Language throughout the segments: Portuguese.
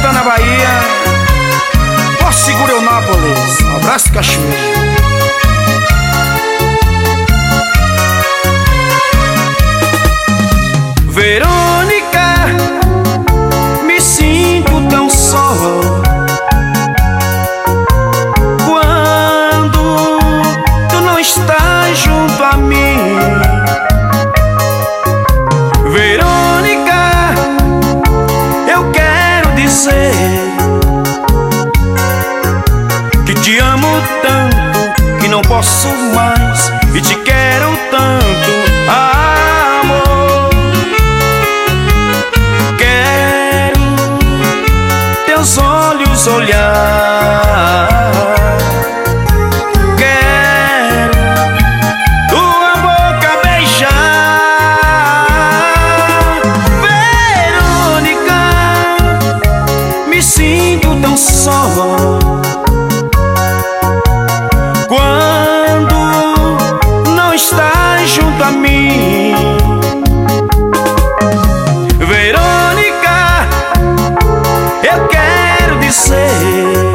Santana, Bahia. Porto Seguro, Eunápolis. Um abraço, Cachoeira. Verônica, me sinto tão só quando tu não estás junto a mim. Verônica, eu quero dizer que te amo tanto que não posso mais, e te quero tanto, amor. Quero teus olhos olhar, quero tua boca beijar. Verônica, me sinto tão só quando não estás junto a mim. Verônica, eu quero dizer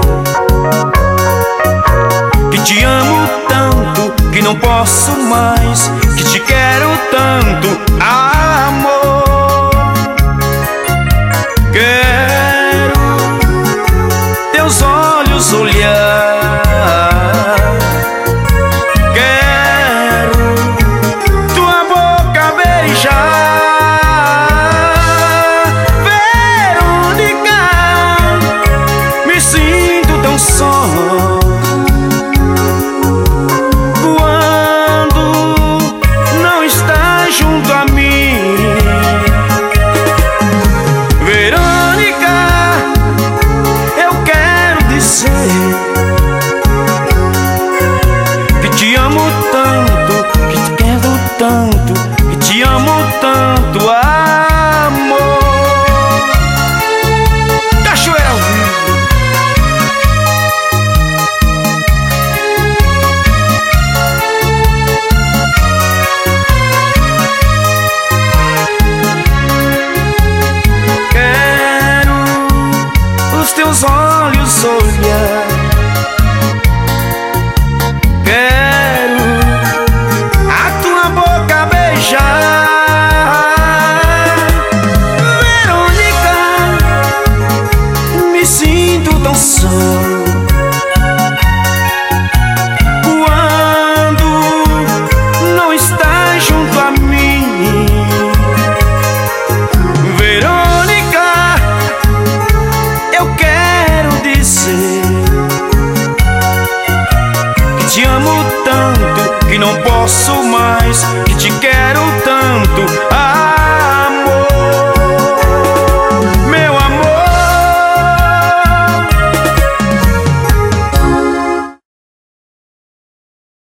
que te amo tanto que não posso mais, que te quero tanto, amor. Quero teus olhos olhar, quero tua boca beijar. Verônica, me sinto tão só quando não estás junto a mim. Verônica, eu quero dizer que te amo tanto, que te quero tanto, que te amo tanto, amor. Cachoeira ao vivo. Quero os teus olhos olhar, quero a tua boca beijar. Verônica, me sinto tão só quando não estás junto a mim. Verônica, eu quero dizer que te amo tanto que não posso mais, que te quero tanto,